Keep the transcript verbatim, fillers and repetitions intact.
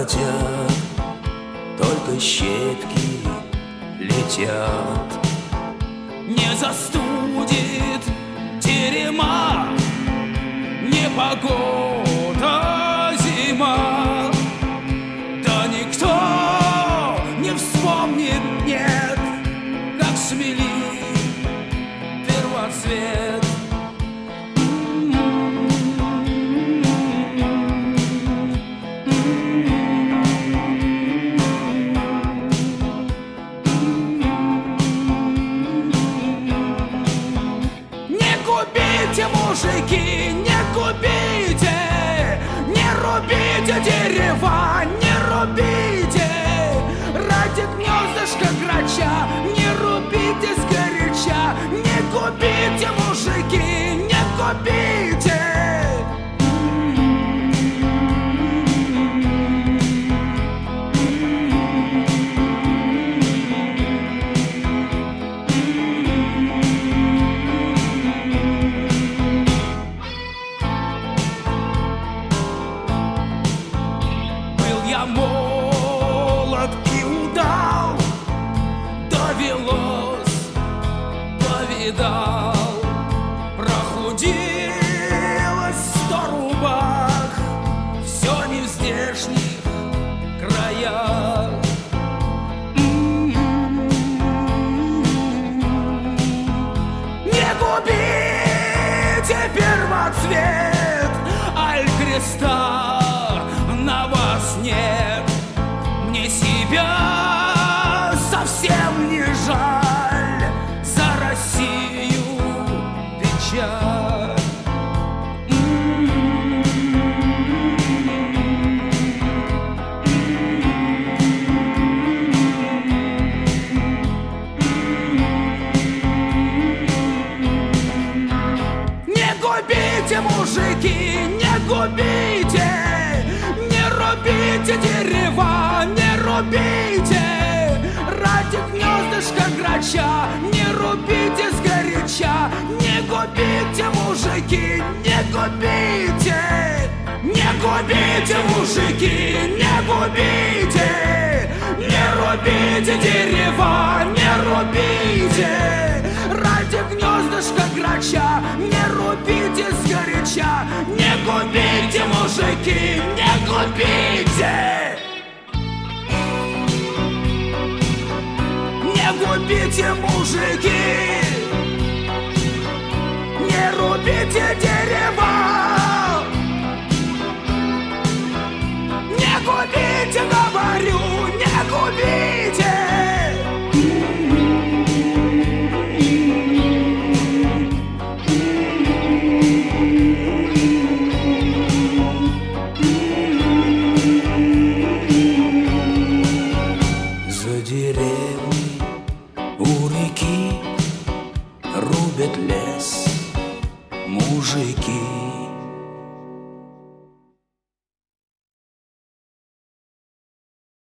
холодят, только щепки летят. Не застудит терема непогода зима, да никто не вспомнит, нет, как смели первоцвет. Мужики, не губите, не рубите дерева, не рубите ради гнездышка грача, не рубите сгоряча, не губите, мужики, не губите. Молод и удал, довелось, повидал, прохудилось сто рубах, все не в здешних краях. Не губите первоцвет, аль креста на вас нет. Мне себя совсем не жаль, за Россию печаль. Не губите, мужики, не губите, не рубите дерева, не рубите ради гнездышка грача, не рубите сгоряча, не губите, мужики, не губите, не губите, мужики, не губите, не рубите дерева, не рубите ради гнездышка грача, не рубите сгоряча, не губите, мужики, не губите. Не губите, мужики, не рубите дерева, не губите,